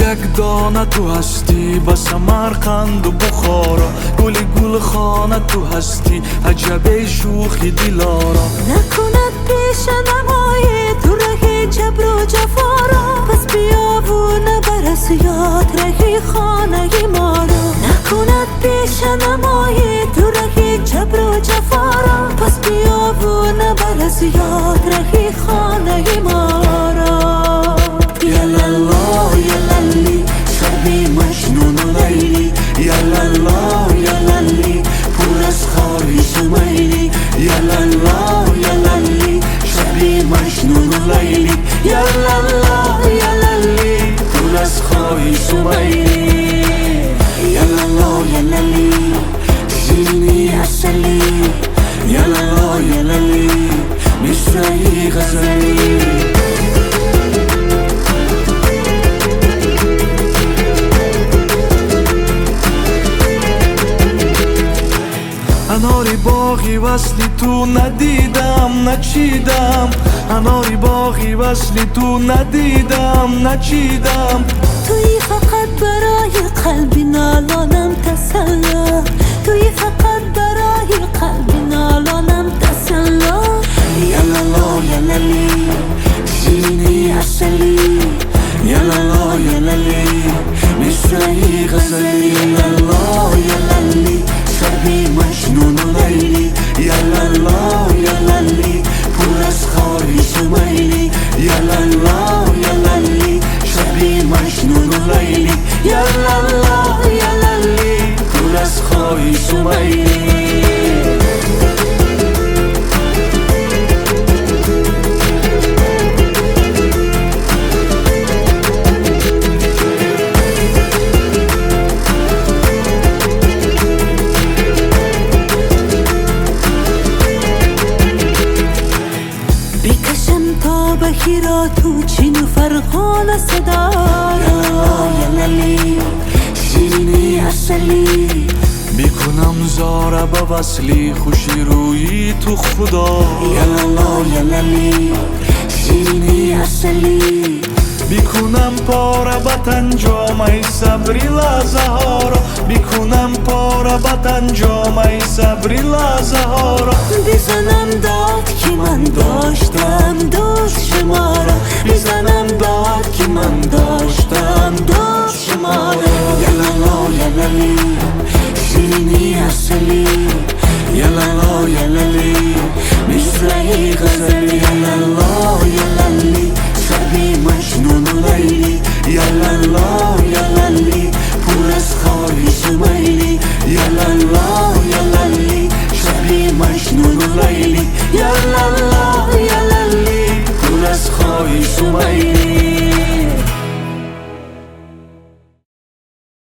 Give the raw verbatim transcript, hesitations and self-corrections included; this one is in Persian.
یک دانه تو هستی با سمرقند و بخارا، گلی گل خانه تو هستی عجب شوخی دلارا. نکند پیش نمای تو رهی جبر و جفارا، پس بیا و نبرس یاد رهی خانه ما را. نکند پیش نمای تو رهی جبر و جفارا، پس بیا و نبرس یاد رهی خانه ما را. یلالا یلالی شبی مجنون و لیلی، یلالا یلالی پر از خواهش و میلی، یلالا یلالی شبی مجنون و لیلی، یلالا یلالی پر از خواهش و میلی. یلالا یلالی شیرینی عسلی، یلالا یلالی مصرعی غزلی. اناری باغی وصلی تو ندیدم نچیدم، اناری باغی وصلی تو ندیدم نچیدم. توی فقط برای قلبی نالانم تسلا، توی فقط برای قلبی نالانم تسلا. یلالا یلالی شیرینی عسلی، یلالا یلالی مصرعی غزلی، یلالا یلالی شبی مجنون و لیلی، یلالا یلالی پر از خواهش و میلی، یلالا یلالی شبی مجنون و لیلی، یلالا یلالی پر از خواهش و میلی. بکشم تا بخیرا تو چین و فرقان صدا، یلالا یلالی شیرینی عسلی، بیکنم زاره به وصلی خوشی روی تو خدا. یلالا یلالی شیرینی عسلی، بیکنم پاره بطن جامعی صبری لحظه ها را، بیکنم پاره بطن جامعی صبری لحظه ها را. بزنم داد که من داشتم دوست شما را، بزنم داد که من داشتم دوست شما را. یلالا یلالی شیرینی عسلی، یلالا یلالی مصرعی غزلی، یلالا